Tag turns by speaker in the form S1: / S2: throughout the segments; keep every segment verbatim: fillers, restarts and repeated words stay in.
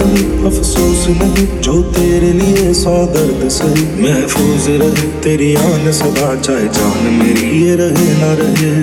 S1: सही अफसोस नहीं, जो तेरे लिए सौ दर्द सही। महफूज रहे तेरी आन सदा, चाहे जान मेरी ये रहे ना रहे।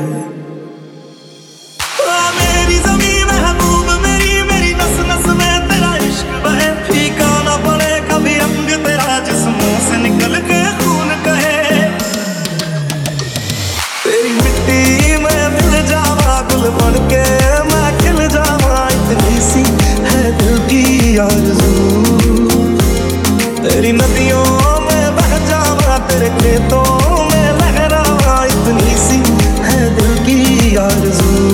S2: बनके मैं खिल जावा, इतनी सी है दिल की आरज़ू। तेरी नदियों में बह जावा, तेरे खेतों में लहरावा, इतनी सी है दिल की आरज़ू।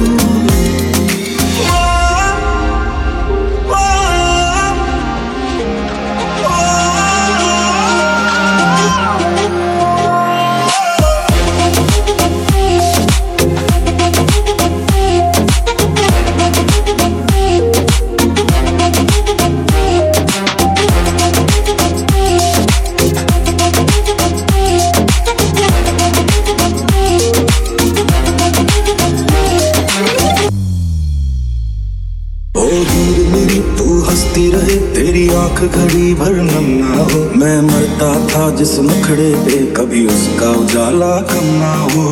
S1: तू हंसती रहे तेरी आंख घड़ी भर नम ना हो। मैं मरता था जिस नखड़े पे, कभी उसका उजाला कम ना हो।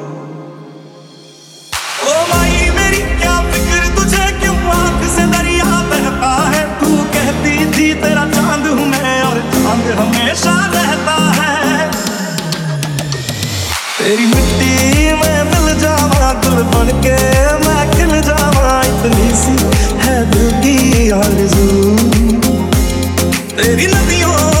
S2: ओ माई मेरी क्या फिक्र तुझे, क्यों आंख से दरिया बहता है। तू कहती थी तेरा चांद हूँ मैं, और चांद हमेशा रहता है। तेरी मिट्टी में मिल जावा, गुल बनके मैं खिल जावा, इतनी सी है दिल की आरज़ू। तेरी नदियों